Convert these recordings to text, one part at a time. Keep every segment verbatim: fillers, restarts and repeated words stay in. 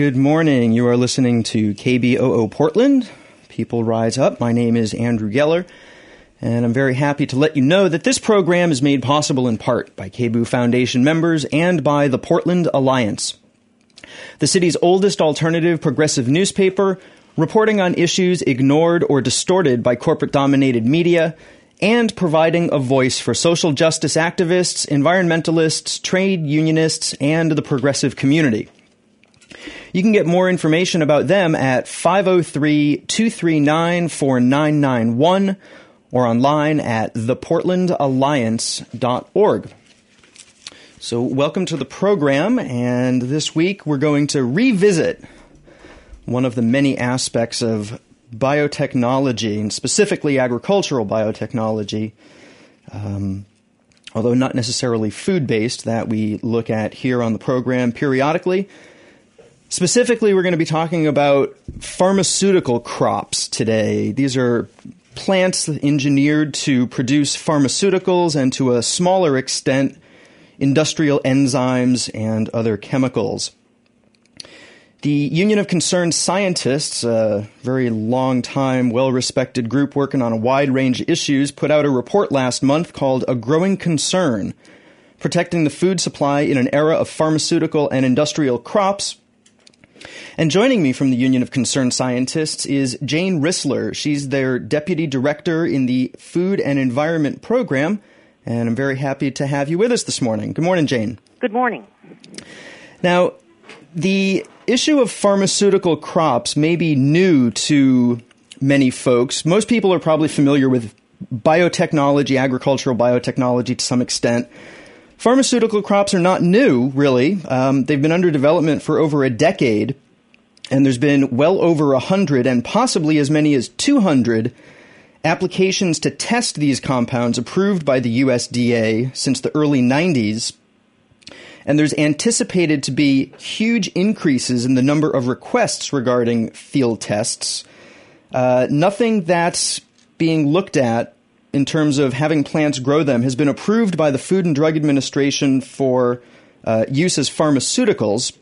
good morning. You are listening to K B O O Portland, People Rise Up. My name is Andrew Geller, and I'm very happy to let you know that this program is made possible in part by K B O O Foundation members and by the Portland Alliance, the city's oldest alternative progressive newspaper, reporting on issues ignored or distorted by corporate-dominated media, and providing a voice for social justice activists, environmentalists, trade unionists, and the progressive community. You can get more information about them at five oh three, two three nine, four nine nine one or online at the portland alliance dot org. So welcome to the program, and this week we're going to revisit one of the many aspects of biotechnology, and specifically agricultural biotechnology, um, although not necessarily food-based, that we look at here on the program periodically. Specifically, we're going to be talking about pharmaceutical crops today. These are plants engineered to produce pharmaceuticals and, to a smaller extent, industrial enzymes and other chemicals. The Union of Concerned Scientists, a very long-time, well-respected group working on a wide range of issues, put out a report last month called A Growing Concern: Protecting the Food Supply in an Era of Pharmaceutical and Industrial Crops. And joining me from the Union of Concerned Scientists is Jane Rissler. She's their Deputy Director in the Food and Environment Program, and I'm very happy to have you with us this morning. Good morning, Jane. Good morning. Now, the issue of pharmaceutical crops may be new to many folks. Most people are probably familiar with biotechnology, agricultural biotechnology to some extent. Pharmaceutical crops are not new, really. Um, they've been under development for over a decade, and there's been well over one hundred and possibly as many as two hundred applications to test these compounds approved by the U S D A since the early nineties. And there's anticipated to be huge increases in the number of requests regarding field tests. Uh, nothing that's being looked at in terms of having plants grow them has been approved by the Food and Drug Administration for uh, use as pharmaceuticals.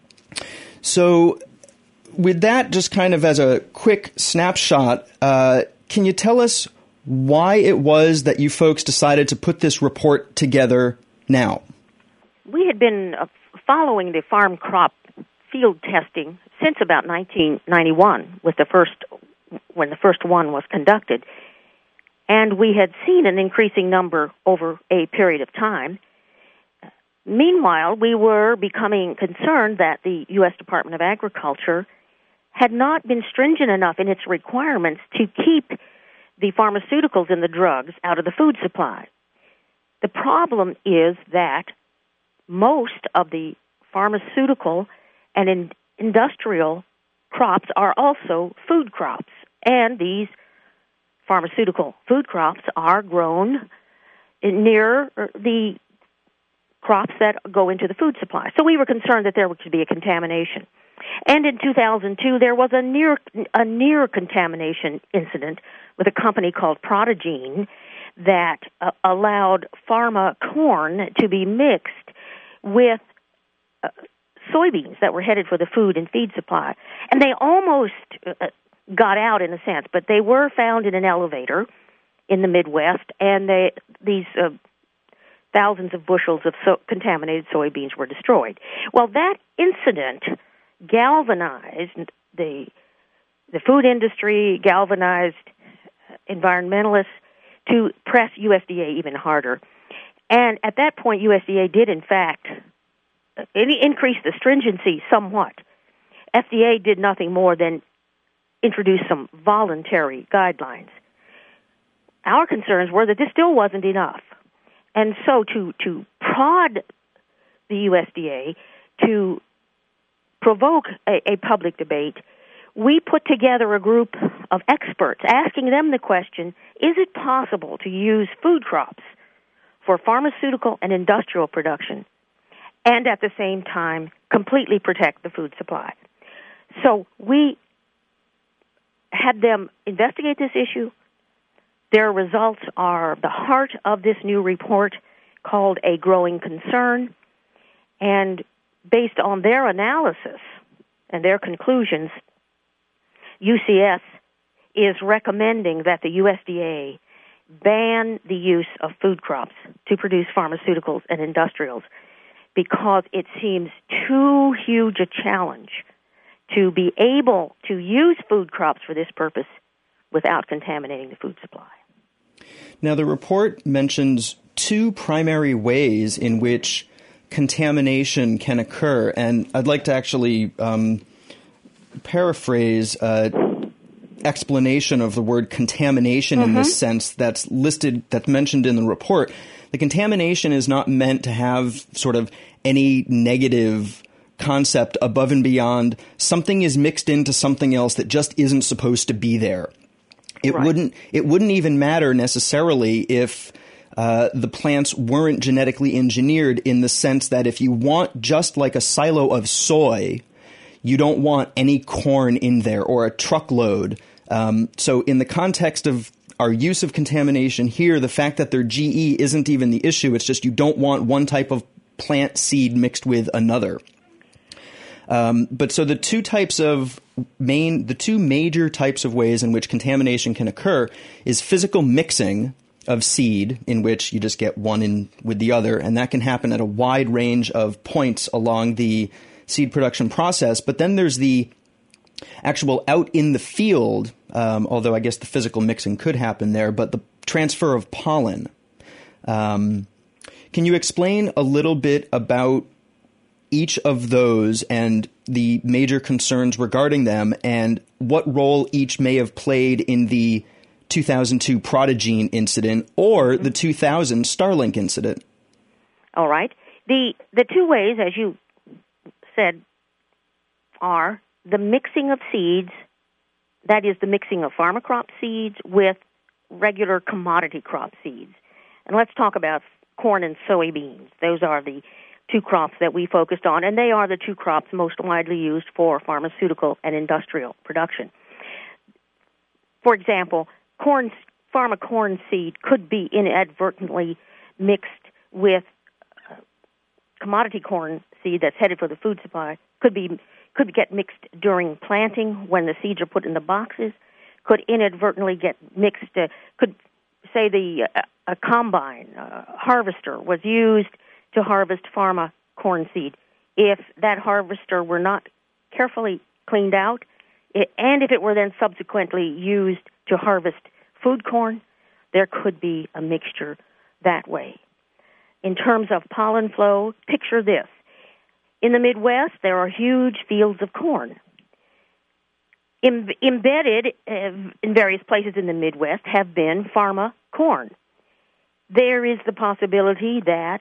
So with that just kind of as a quick snapshot, uh, can you tell us why it was that you folks decided to put this report together now? We had been uh, following the farm crop field testing since about nineteen ninety-one, with the first when the first one was conducted. And we had seen an increasing number over a period of time. Meanwhile, we were becoming concerned that the U S Department of Agriculture had not been stringent enough in its requirements to keep the pharmaceuticals and the drugs out of the food supply. The problem is that most of the pharmaceutical and in industrial crops are also food crops, and these pharmaceutical food crops are grown near the crops that go into the food supply. So we were concerned that there could be a contamination. And in two thousand two, there was a near a near contamination incident with a company called Protogene that uh, allowed pharma corn to be mixed with uh, soybeans that were headed for the food and feed supply. And they almost uh, got out in a sense, but they were found in an elevator in the Midwest, and they, these uh, thousands of bushels of so- contaminated soybeans were destroyed. Well, that incident galvanized the the food industry, galvanized environmentalists to press U S D A even harder. And at that point, U S D A did, in fact, increase the stringency somewhat. F D A did nothing more than introduce some voluntary guidelines. Our concerns were that this still wasn't enough. And so to, to prod the U S D A to provoke a, a public debate, we put together a group of experts asking them the question, is it possible to use food crops for pharmaceutical and industrial production and at the same time completely protect the food supply? So we had them investigate this issue. Their results are the heart of this new report called A Growing Concern. And based on their analysis, and their conclusions, U C S is recommending that the U S D A ban the use of food crops to produce pharmaceuticals and industrials because it seems too huge a challenge to be able to use food crops for this purpose without contaminating the food supply. Now, the report mentions two primary ways in which contamination can occur, and I'd like to actually um, paraphrase an explanation of the word contamination mm-hmm. in this sense that's listed, that's mentioned in the report. The contamination is not meant to have sort of any negative concept above and beyond something is mixed into something else that just isn't supposed to be there. It right. wouldn't it wouldn't even matter necessarily if uh, the plants weren't genetically engineered, in the sense that if you want just like a silo of soy, you don't want any corn in there or a truckload. Um, so in the context of our use of contamination here, the fact that they're G E isn't even the issue. It's just you don't want one type of plant seed mixed with another. Um, but so the two types of main, the two major types of ways in which contamination can occur is physical mixing of seed, in which you just get one in with the other, and that can happen at a wide range of points along the seed production process. But then there's the actual out in the field, um, although I guess the physical mixing could happen there, but the transfer of pollen. Um, can you explain a little bit about each of those and the major concerns regarding them, and what role each may have played in the two thousand two Protogene incident or the two thousand Starlink incident? All right. The the two ways, as you said, are the mixing of seeds, that is the mixing of pharma crop seeds with regular commodity crop seeds. And let's talk about corn and soybeans. Those are the two crops that we focused on, and they are the two crops most widely used for pharmaceutical and industrial production. For example, corn, pharma corn seed could be inadvertently mixed with uh, commodity corn seed that's headed for the food supply. Could be could get mixed during planting when the seeds are put in the boxes. Could inadvertently get mixed. Uh, could say the uh, a combine uh, harvester was used to harvest pharma corn seed. If that harvester were not carefully cleaned out, it, and if it were then subsequently used to harvest food corn, there could be a mixture that way. In terms of pollen flow, picture this. In the Midwest, there are huge fields of corn. Em- embedded uh, in various places in the Midwest have been pharma corn. There is the possibility that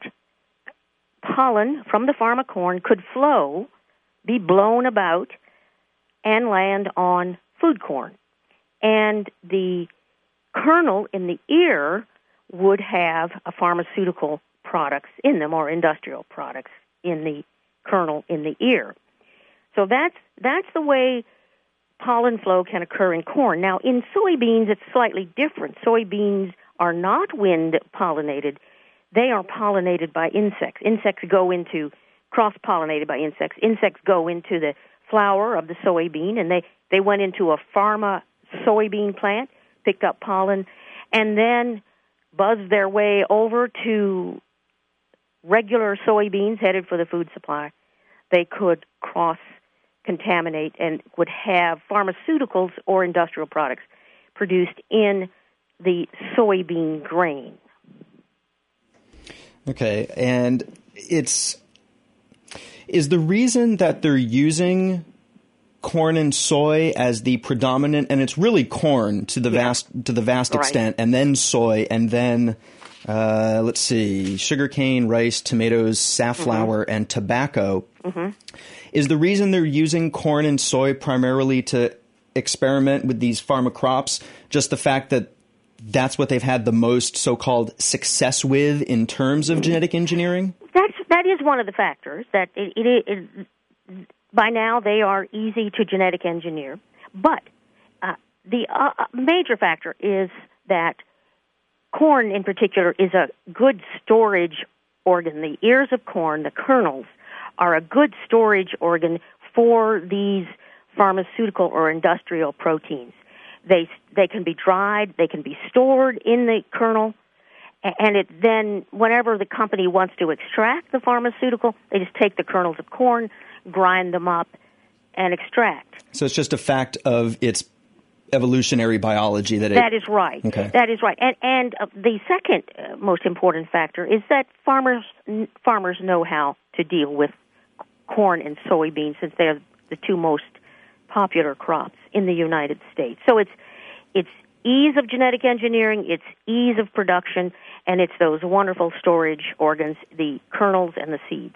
pollen from the pharma corn could flow, be blown about, and land on food corn. And the kernel in the ear would have a pharmaceutical products in them, or industrial products in the kernel in the ear. So that's that's the way pollen flow can occur in corn. Now, in soybeans, it's slightly different. Soybeans are not wind pollinated. They are pollinated by insects. Insects go into, cross-pollinated by insects. Insects go into the flower of the soybean, and they, they went into a pharma soybean plant, picked up pollen, and then buzzed their way over to regular soybeans headed for the food supply. They could cross-contaminate and would have pharmaceuticals or industrial products produced in the soybean grain. Okay, and it's is the reason that they're using corn and soy as the predominant, and it's really corn to the yeah. vast to the vast right. extent, and then soy, and then uh, let's see, sugarcane, rice, tomatoes, safflower, mm-hmm. and tobacco. Mm-hmm. Is the reason they're using corn and soy primarily to experiment with these pharma crops just the fact that that's what they've had the most so-called success with in terms of genetic engineering? That's that is one of the factors. That it, it, it by now they are easy to genetic engineer, but uh, the uh, major factor is that corn, in particular, is a good storage organ. The ears of corn, the kernels, are a good storage organ for these pharmaceutical or industrial proteins. They they can be dried, they can be stored in the kernel, and it then, whenever the company wants to extract the pharmaceutical, they just take the kernels of corn, grind them up, and extract. So it's just a fact of its evolutionary biology that it... That is right. Okay. That is right. And and uh, the second uh, most important factor is that farmers n- farmers know how to deal with corn and soybeans, since they're the two most popular crops in the United States. So it's it's ease of genetic engineering, it's ease of production, and it's those wonderful storage organs, the kernels and the seeds.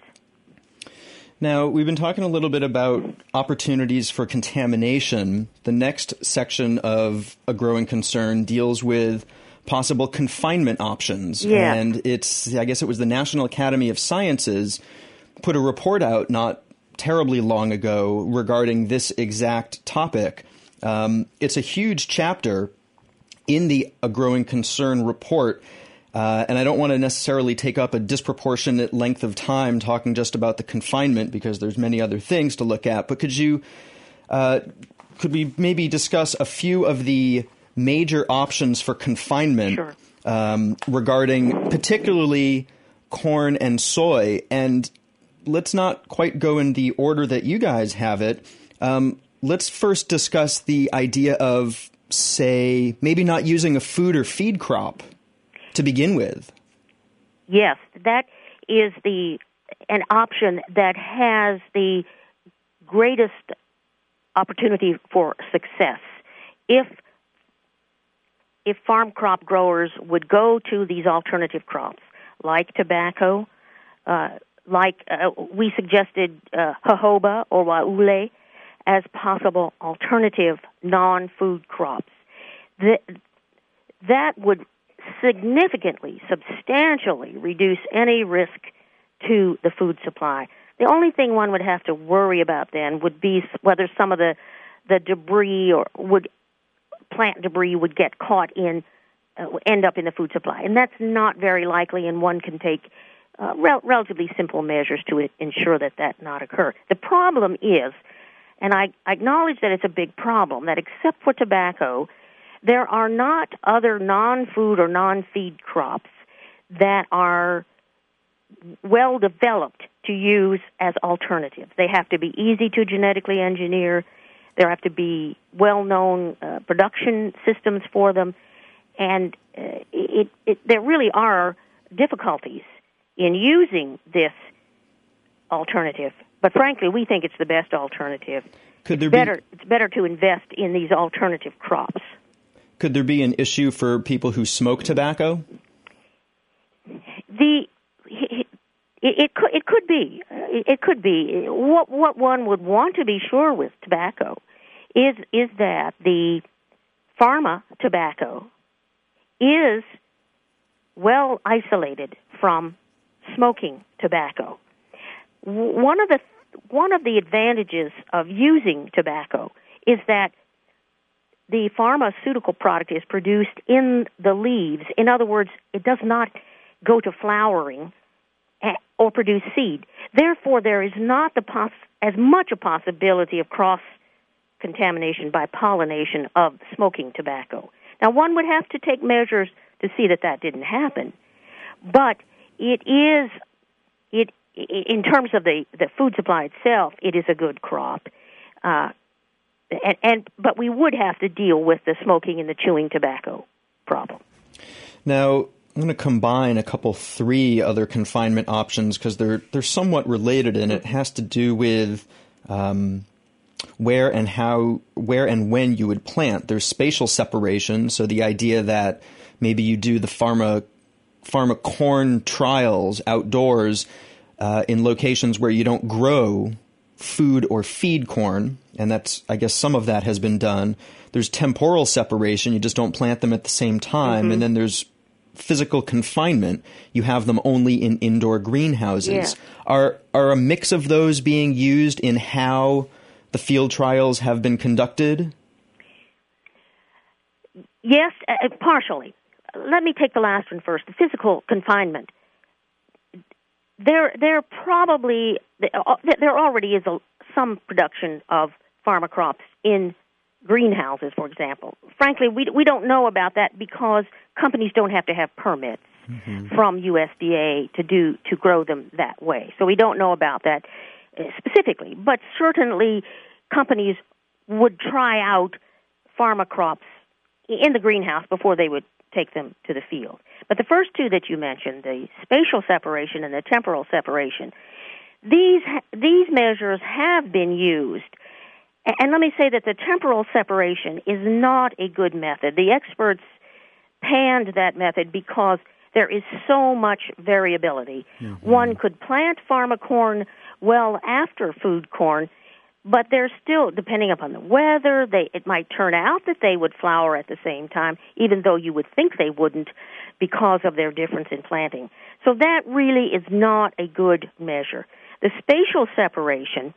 Now, we've been talking a little bit about opportunities for contamination. The next section of A Growing Concern deals with possible confinement options. Yeah. And it's, I guess it was the National Academy of Sciences put a report out not terribly long ago regarding this exact topic. Um, it's a huge chapter in the A Growing Concern report. Uh, and I don't want to necessarily take up a disproportionate length of time talking just about the confinement, because there's many other things to look at. But could you, uh, could we maybe discuss a few of the major options for confinement Sure. um, regarding particularly corn and soy? And let's not quite go in the order that you guys have it. Um, let's first discuss the idea of, say, maybe not using a food or feed crop to begin with. Yes, that is the an option that has the greatest opportunity for success. If if farm crop growers would go to these alternative crops, like tobacco, uh, like uh, we suggested uh, jojoba or waule as possible alternative non-food crops, that, that would significantly, substantially reduce any risk to the food supply. The only thing one would have to worry about then would be whether some of the, the debris or would plant debris would get caught in, uh, end up in the food supply. And that's not very likely, and one can take uh, rel- relatively simple measures to ensure that that not occur. The problem is, and I, I acknowledge that it's a big problem, that except for tobacco, there are not other non-food or non-feed crops that are well developed to use as alternatives. They have to be easy to genetically engineer. There have to be well-known uh, production systems for them, and uh, it, it, there really are difficulties in using this alternative. But frankly, we think it's the best alternative. Could there it's better, be... It's better to invest in these alternative crops. Could there be an issue for people who smoke tobacco? The it, it could it could be it could be what what one would want to be sure with tobacco is is that the pharma tobacco is well isolated from smoking tobacco. One of the one of the advantages of using tobacco is that the pharmaceutical product is produced in the leaves. In other words, it does not go to flowering or produce seed. Therefore, there is not the poss- as much a possibility of cross-contamination by pollination of smoking tobacco. Now, one would have to take measures to see that that didn't happen. But it is, it in terms of the, the food supply itself, it is a good crop. Uh, And, and but we would have to deal with the smoking and the chewing tobacco problem. Now, I'm going to combine a couple, three other confinement options because they're they're somewhat related, and it has to do with um, where and how, where and when you would plant. There's spatial separation, so the idea that maybe you do the pharma pharma corn trials outdoors uh, in locations where you don't grow food or feed corn, and that's, I guess, some of that has been done. There's temporal separation. You just don't plant them at the same time. Mm-hmm. And then there's physical confinement. You have them only in indoor greenhouses. Yeah. Are are a mix of those being used in how the field trials have been conducted? Yes, uh, partially. Let me take the last one first, the physical confinement. There, there probably there already is a, some production of pharma crops in greenhouses, for example. Frankly, we we don't know about that because companies don't have to have permits mm-hmm. from U S D A to do to grow them that way. So we don't know about that uh, specifically, but certainly companies would try out pharma crops in the greenhouse before they would take them to the field. But the first two that you mentioned, the spatial separation and the temporal separation, these these measures have been used. And let me say that the temporal separation is not a good method. The experts panned that method because there is so much variability. Mm-hmm. One could plant pharma corn well after food corn, but there's still, depending upon the weather, they, it might turn out that they would flower at the same time, even though you would think they wouldn't because of their difference in planting. So that really is not a good measure. The spatial separation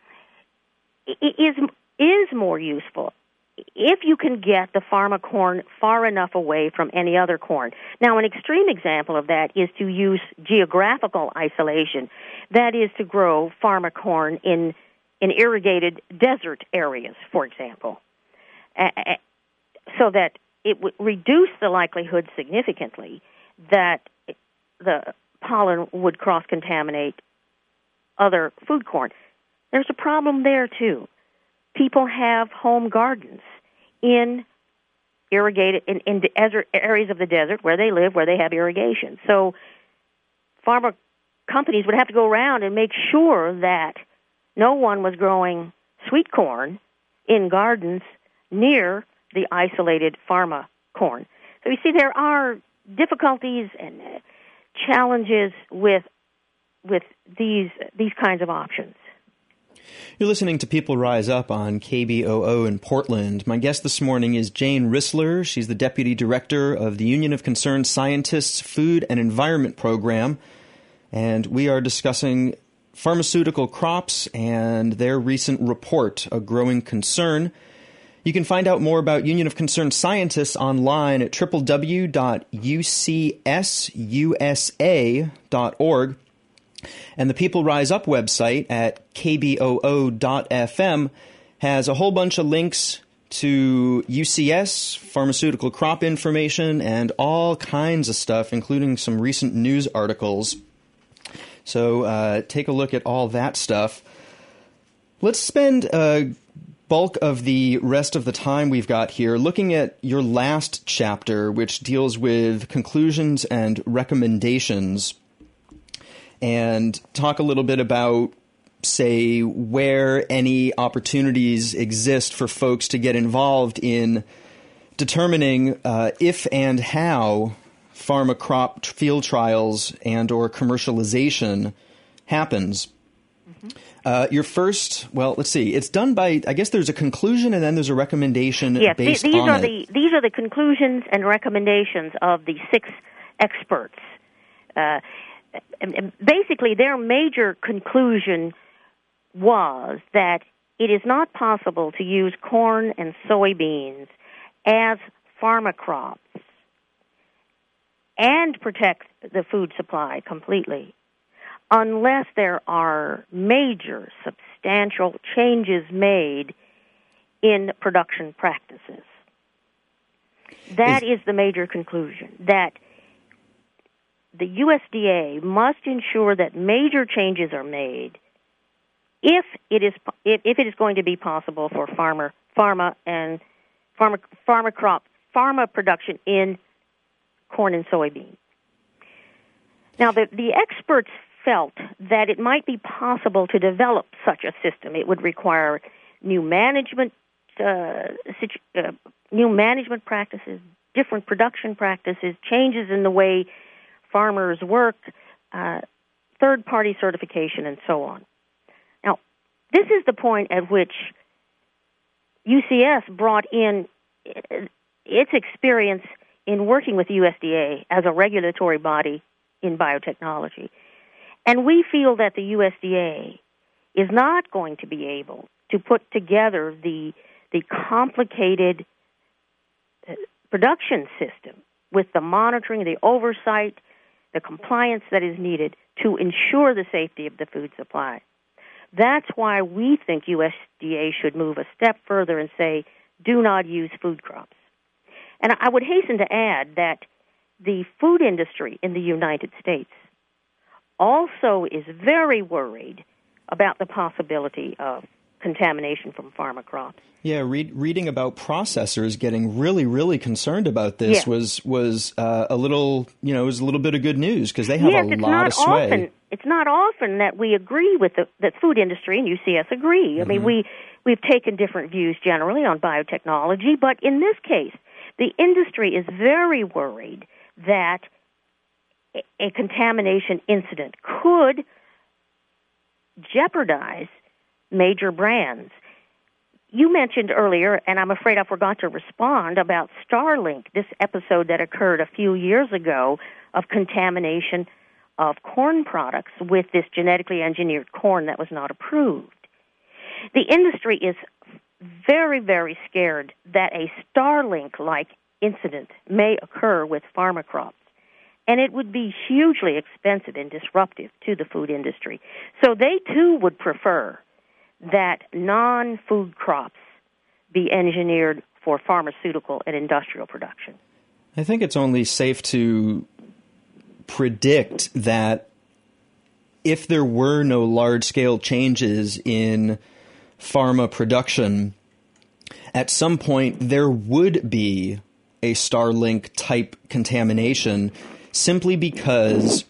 is is more useful if you can get the pharma corn far enough away from any other corn. Now, an extreme example of that is to use geographical isolation. That is to grow pharma corn in in irrigated desert areas, for example, uh, so that it would reduce the likelihood significantly that the pollen would cross-contaminate other food corn. There's a problem there, too. People have home gardens in irrigated in, in desert areas of the desert where they live, where they have irrigation. So pharma companies would have to go around and make sure that no one was growing sweet corn in gardens near the isolated pharma corn. So you see, there are difficulties and uh, challenges with with these these kinds of options. You're listening to People Rise Up on K B O O in Portland. My guest this morning is Jane Rissler. She's the Deputy Director of the Union of Concerned Scientists Food and Environment Program, and we are discussing pharmaceutical crops and their recent report, A Growing Concern. You can find out more about Union of Concerned Scientists online at w w w dot u c s u s a dot org. And the People Rise Up website at k b o o dot f m has a whole bunch of links to U C S, pharmaceutical crop information, and all kinds of stuff, including some recent news articles. So uh, take a look at all that stuff. Let's spend a bulk of the rest of the time we've got here looking at your last chapter, which deals with conclusions and recommendations, and talk a little bit about, say, where any opportunities exist for folks to get involved in determining uh, if and how pharma crop field trials and or commercialization happens. Mm-hmm. Uh, your first, well, let's see. It's done by, I guess there's a conclusion and then there's a recommendation yes, based th- these on are it. The, these are the conclusions and recommendations of the six experts. Uh, and, and basically, their major conclusion was that it is not possible to use corn and soybeans as pharma crops and protect the food supply completely unless there are major, substantial changes made in production practices. That is, is the major conclusion, that the U S D A must ensure that major changes are made if it is if, if it is going to be possible for farmer pharma and pharma pharma crop pharma production in corn and soybean. Now, the the experts felt that it might be possible to develop such a system. It would require new management, uh, situ- uh, new management practices, different production practices, changes in the way farmers work, uh, third-party certification, and so on. Now, this is the point at which U C S brought in its experience in working with U S D A as a regulatory body in biotechnology. And we feel that the U S D A is not going to be able to put together the the complicated production system with the monitoring, the oversight, the compliance that is needed to ensure the safety of the food supply. That's why we think U S D A should move a step further and say, do not use food crops. And I would hasten to add that the food industry in the United States also is very worried about the possibility of contamination from pharma crops. Yeah, read, reading about processors getting really, really concerned about this yeah. was was uh, a little, you know, it was a little bit of good news because they have yes, a it's lot not of sway. Often, it's not often that we agree with the that food industry and U C S agree. Mm-hmm. I mean, we we've taken different views generally on biotechnology, but in this case, the industry is very worried that a, a contamination incident could jeopardize major brands. You mentioned earlier, and I'm afraid I forgot to respond, about Starlink, this episode that occurred a few years ago of contamination of corn products with this genetically engineered corn that was not approved. The industry is very, very scared that a Starlink-like incident may occur with pharma crops, and it would be hugely expensive and disruptive to the food industry. So they, too, would prefer that non-food crops be engineered for pharmaceutical and industrial production. I think it's only safe to predict that if there were no large-scale changes in pharma production, at some point there would be a Starlink-type contamination simply because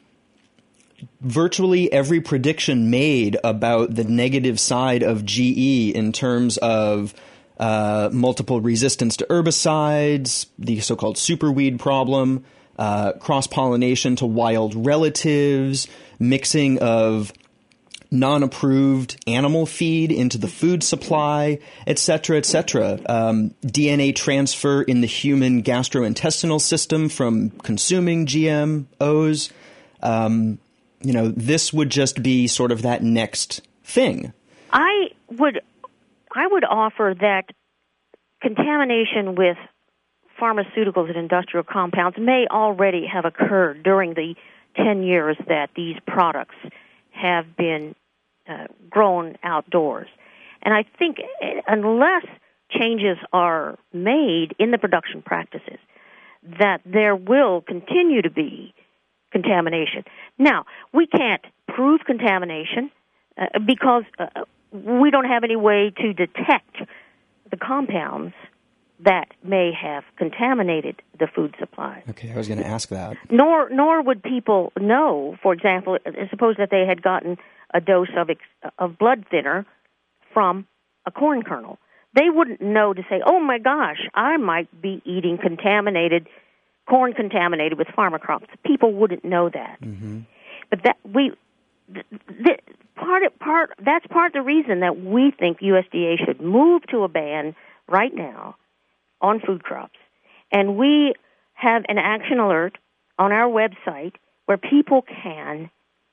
virtually every prediction made about the negative side of G E in terms of uh, multiple resistance to herbicides, the so-called superweed problem, uh, cross-pollination to wild relatives, mixing of non-approved animal feed into the food supply, et cetera, et cetera. Um, D N A transfer in the human gastrointestinal system from consuming G M Os. Um, you know, this would just be sort of that next thing. I would, I would offer that contamination with pharmaceuticals and industrial compounds may already have occurred during the ten years that these products have been uh, grown outdoors. And I think unless changes are made in the production practices, that there will continue to be contamination. Now, we can't prove contamination uh, because uh, we don't have any way to detect the compounds that may have contaminated the food supply. Okay, I was going to ask that. Nor nor would people know, for example, suppose that they had gotten a dose of ex- of blood thinner from a corn kernel. They wouldn't know to say, oh my gosh, I might be eating contaminated, corn contaminated with pharma crops. People wouldn't know that. Mm-hmm. But that we, th- th- part of, part that's part of the reason that we think U S D A should move to a ban right now on food crops. And we have an action alert on our website where people can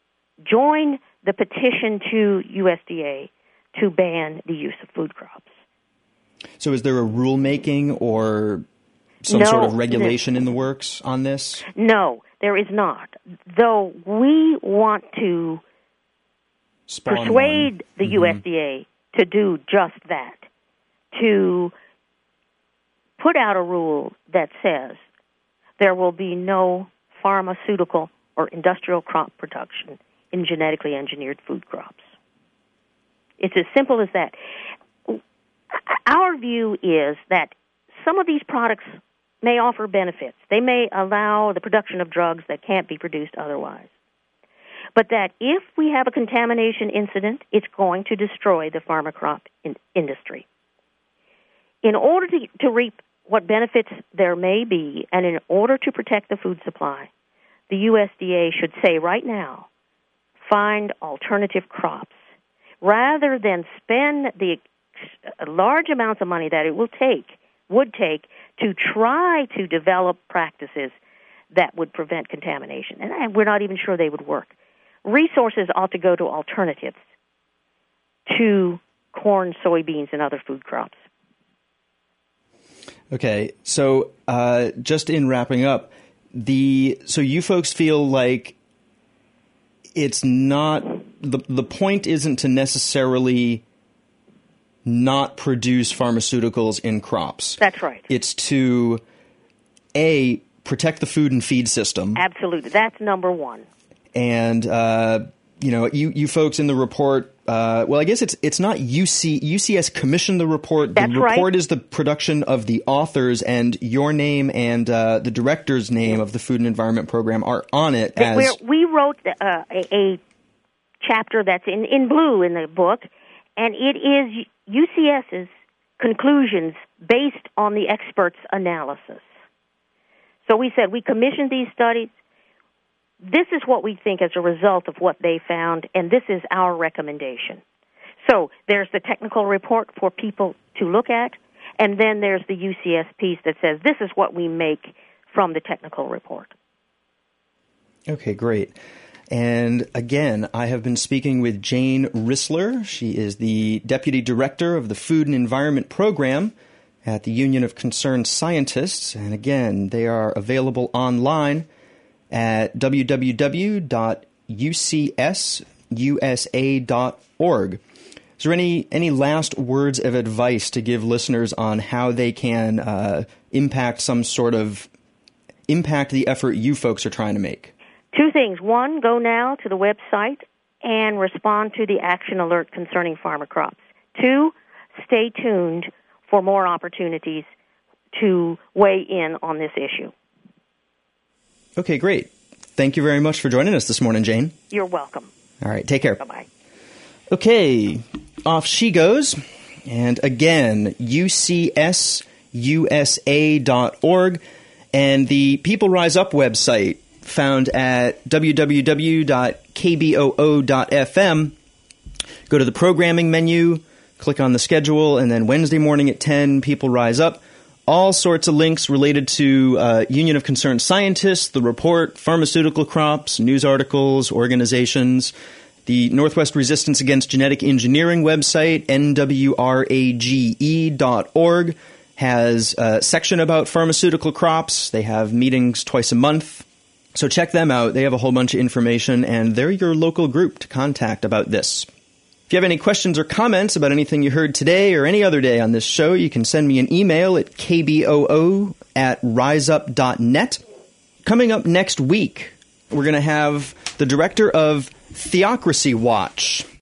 join the petition to U S D A to ban the use of food crops. So is there a rulemaking or some no, sort of regulation no. in the works on this? No, there is not. Though we want to Spawn persuade one. the mm-hmm. U S D A to do just that, to put out a rule that says there will be no pharmaceutical or industrial crop production in genetically engineered food crops. It's as simple as that. Our view is that some of these products may offer benefits. They may allow the production of drugs that can't be produced otherwise. But that if we have a contamination incident, it's going to destroy the pharma crop in- industry. In order to, to reap what benefits there may be, and in order to protect the food supply, the U S D A should say right now, find alternative crops, rather than spend the large amounts of money that it will take, would take, to try to develop practices that would prevent contamination. And we're not even sure they would work. Resources ought to go to alternatives to corn, soybeans, and other food crops. Okay, so uh, just in wrapping up, the so you folks feel like it's not the the point isn't to necessarily not produce pharmaceuticals in crops. That's right. It's to, A, protect the food and feed system. Absolutely. That's number one. And, uh, you know, you, you folks in the report, uh, well, I guess it's it's not U C, U C S commissioned the report. That's the report right. is the production of the authors, and your name and uh, the director's name of the Food and Environment Program are on it. As We're, we wrote uh, a, a chapter that's in, in blue in the book, and it is UCS's conclusions based on the experts' analysis. So we said we commissioned these studies. This is what we think as a result of what they found, and this is our recommendation. So there's the technical report for people to look at, and then there's the U C S piece that says this is what we make from the technical report. Okay, great. And again, I have been speaking with Jane Rissler. She is the Deputy Director of the Food and Environment Program at the Union of Concerned Scientists. And again, they are available online at w w w dot u c s u s a dot org. Is there any, any last words of advice to give listeners on how they can uh, impact some sort of, impact the effort you folks are trying to make? Two things. One, go now to the website and respond to the action alert concerning farmer crops. Two, stay tuned for more opportunities to weigh in on this issue. Okay, great. Thank you very much for joining us this morning, Jane. You're welcome. All right, take care. Bye-bye. Okay, off she goes. And again, u c s u s a dot org and the People Rise Up website found at w w w dot k b o o dot f m. Go to the programming menu, click on the schedule, and then Wednesday morning at ten, People Rise Up. All sorts of links related to uh, Union of Concerned Scientists, the report, pharmaceutical crops, news articles, organizations. The Northwest Resistance Against Genetic Engineering website, n w r a g e dot org, has a section about pharmaceutical crops. They have meetings twice a month. So check them out. They have a whole bunch of information, and they're your local group to contact about this. If you have any questions or comments about anything you heard today or any other day on this show, you can send me an email at k b o o at riseup dot net. Coming up next week, we're going to have the director of Theocracy Watch,